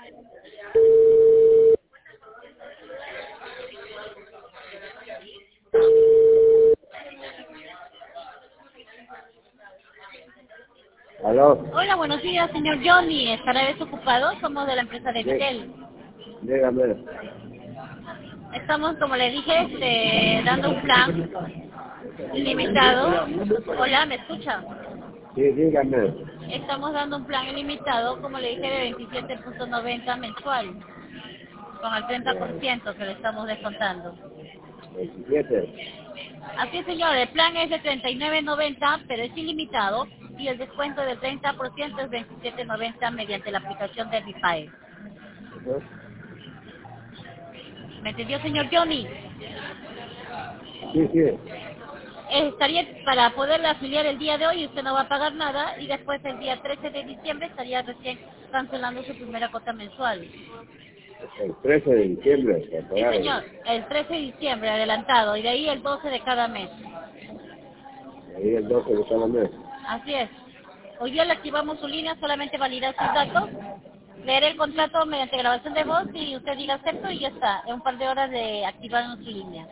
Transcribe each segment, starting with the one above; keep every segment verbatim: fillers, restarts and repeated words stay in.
¿Aló? Hola, buenos días, señor Johnny. ¿Estará desocupado? Somos de la empresa de Dí- Vitel. Dígame. Estamos, como le dije, este, dando un plan ilimitado. Hola, ¿me escucha? Sí, dígame. Estamos dando un plan ilimitado, como le dije, de veintisiete punto noventa mensual, con el treinta por Eh, ciento que le estamos descontando. veintisiete. Así es, señor, el plan es de treinta y nueve noventa, pero es ilimitado, y el descuento del treinta por ciento es veintisiete noventa mediante la aplicación de Vipay. Ajá. ¿Me entendió, señor Johnny? Sí, sí. Eh, estaría para poderle afiliar el día de hoy, usted no va a pagar nada, y después el día trece de diciembre estaría recién cancelando su primera cuota mensual. El trece de diciembre, para Sí, pagar. señor, el trece de diciembre adelantado, y de ahí el doce de cada mes. Ahí el doce de cada mes. Así es. Hoy día le activamos su línea, solamente validar sus datos, leer el contrato mediante grabación de voz y usted diga acepto y ya está. En un par de horas de activar su línea.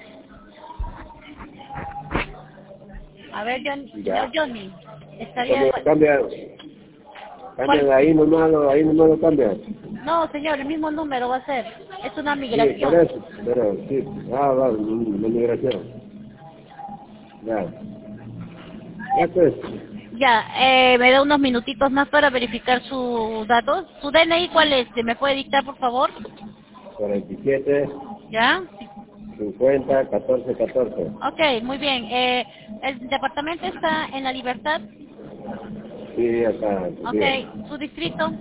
A ver, John, señor Ya. Johnny, estaría... ¿Cómo cambian? ¿Cuál? Cambian ahí nomás, lo- ahí nomás lo cambian. No, señor, el mismo número va a ser. Es una Sí, por migración. eso. Pero sí. Ah, va, la migración. Ya. Ya pues. Ya, eh, me da unos minutitos más para verificar sus datos. ¿Su D N I cuál es? ¿Se me puede dictar, por favor? cuarenta y siete, ¿Ya? cincuenta, catorce, catorce. Ok, muy bien. Eh, el departamento está en La Libertad. Sí, acá, sí. Ok, su distrito.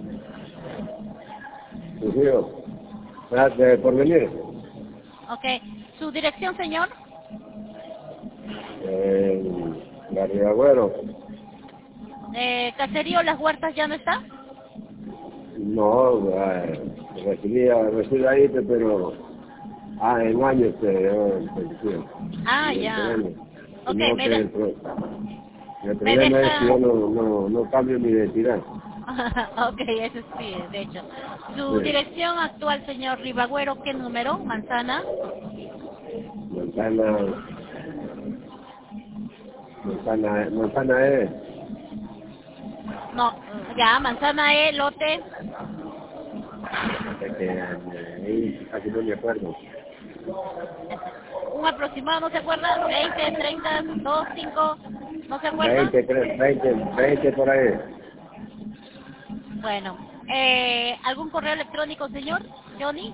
Sucio. Ah, de por venir. Ok, su dirección, señor. Eh, Garriagüero. Eh, Caserío Las Huertas ya no está. No, eh, recibí, recibí ahí, pero ah, en años que yo pensé, Ah, y el ya. problema, Ok, sino me, que de- el, pro- el me problema es que deja... yo no, no, no cambio mi identidad. ok, eso sí, de hecho. Su Sí. dirección actual, señor Ribagüero, ¿qué número? Manzana. Montana, Montana, Montana es, No, ya, Manzana E, lote. es que eh, ahí casi no me acuerdo. Un aproximado, ¿no se acuerda? Veinte, treinta, dos, cinco, ¿no se acuerda? veinte, creo, veinte, veinte por ahí. Bueno, eh, ¿algún correo electrónico, señor Johnny?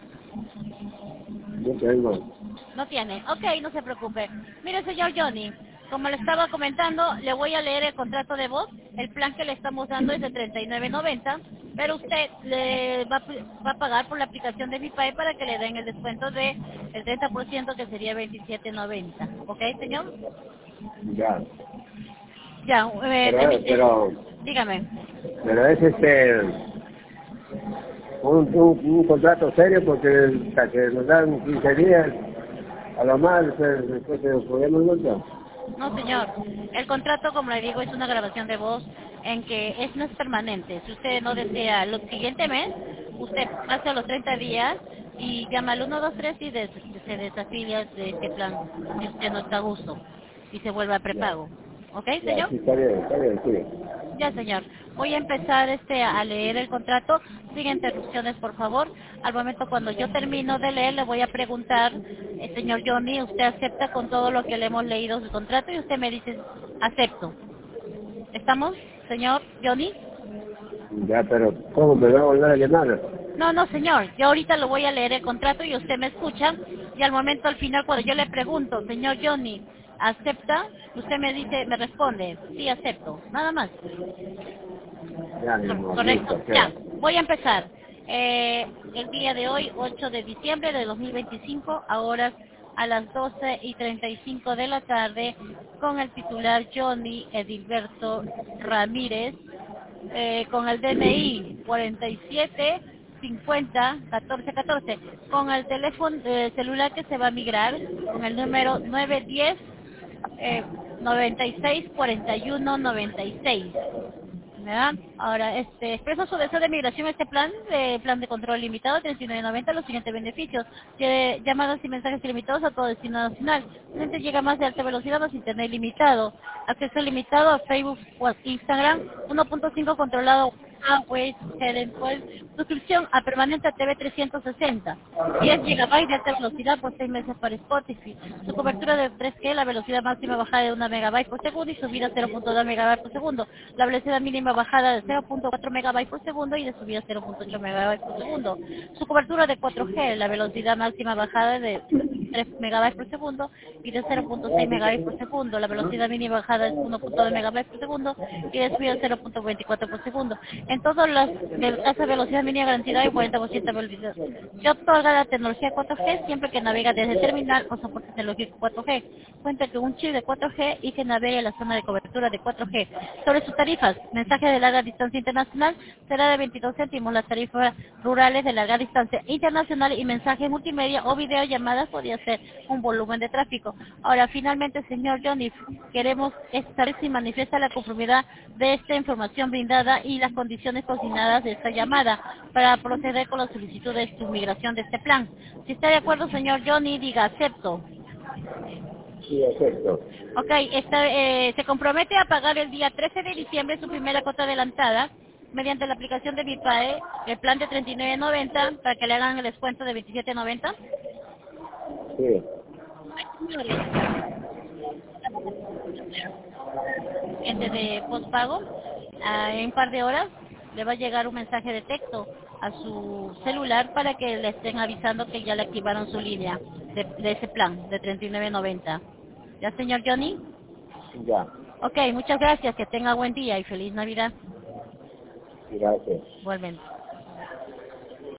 No tengo. No tiene. Ok, no se preocupe. Mire, señor Johnny, como le estaba comentando, le voy a leer el contrato de voz. El plan que le estamos dando es de treinta y nueve noventa, pero usted le va, a- va a pagar por la aplicación de Vipay para que le den el descuento de el treinta por ciento, que sería veintisiete noventa. ¿Ok, señor? Ya. Ya, eh, Pero, permite, pero, dígame. pero es este, un, un, un contrato serio porque hasta que nos dan quince días, a lo más, pues, después se nos podemos nota. No, señor. El contrato, como le digo, es una grabación de voz en que es, no es permanente. Si usted no desea el siguiente mes, usted pasa los treinta días y llama al uno dos tres y des- se desafilia de este plan si usted no está a gusto y se vuelve a Ya, prepago. ¿Ok, ya, señor? sí, está bien, está bien, sí. Ya, señor. Voy a empezar este a leer el contrato. Sin interrupciones, por favor. Al momento cuando yo termino de leer, le voy a preguntar, eh, señor Johnny, ¿usted acepta con todo lo que le hemos leído su contrato? Y usted me dice, acepto. ¿Estamos, señor Johnny? Ya, pero ¿cómo me va a volver a llamar? No, no, señor. Yo ahorita lo voy a leer el contrato y usted me escucha. Y al momento, al final, cuando yo le pregunto, señor Johnny, ¿acepta? Usted me dice, me responde, sí, acepto. Nada más. Ya, mi Cor- amor, Correcto. listo, Ya, queda. voy a empezar. Eh, el día de hoy, ocho de diciembre de dos mil veinticinco, a horas a las doce y treinta y cinco de la tarde, con el titular Johnny Edilberto Ramírez, eh, con el D N I cuarenta y siete cincuenta catorce catorce, con el teléfono eh, celular que se va a migrar, con el número nueve diez eh, noventa y seis cuarenta y uno noventa y seis. ¿verdad? Ahora, este, expresa su deseo de migración a este plan, de plan de control limitado, treinta y nueve noventa, los siguientes beneficios. Tiene llamadas y mensajes ilimitados a todo destino nacional. La gente llega más de alta velocidad, más internet ilimitado. Acceso limitado a Facebook o a Instagram, uno punto cinco controlado a Waze, Headend, suscripción a permanente a T V trescientos sesenta, diez gigabytes de alta velocidad por seis meses para Spotify, su cobertura de tres G, la velocidad máxima bajada de una megabyte por segundo y subida cero punto dos megabytes por segundo, la velocidad mínima bajada de cero punto cuatro megabytes por segundo y de subida cero punto ocho megabytes por segundo, su cobertura de cuatro G, la velocidad máxima bajada de tres megabytes por segundo y de cero punto seis megabytes por segundo, la velocidad mínima bajada es uno punto dos megabytes por segundo y de subida cero punto veinticuatro por segundo. En todas las esa velocidad mínima garantizada y cuarenta por ciento de velocidad. Se otorga la tecnología cuatro G siempre que navegue desde el terminal o soporte tecnológico cuatro G. Cuenta con un chip de cuatro G y que navegue en la zona de cobertura de cuatro G. Sobre sus tarifas, mensaje de larga distancia internacional será de veintidós céntimos, las tarifas rurales de larga distancia internacional y mensaje multimedia o videollamadas podría ser un volumen de tráfico. Ahora, finalmente, señor Johnny, queremos saber si manifiesta la conformidad de esta información brindada y las condiciones consignadas de esta llamada para proceder con la solicitud de su migración de este plan. Si está de acuerdo, señor Johnny, diga acepto. Sí, acepto. Ok, está, eh, se compromete a pagar el día trece de diciembre su primera cuota adelantada mediante la aplicación de BIPAE, el plan de treinta y nueve noventa para que le hagan el descuento de veintisiete noventa. Sí. Gente de postpago, ah, en un par de horas le va a llegar un mensaje de texto a su celular para que le estén avisando que ya le activaron su línea de, de ese plan de treinta y nueve noventa. ¿Ya, señor Johnny? Ya. Ok, muchas gracias, que tenga buen día y feliz Navidad. Gracias. Igualmente.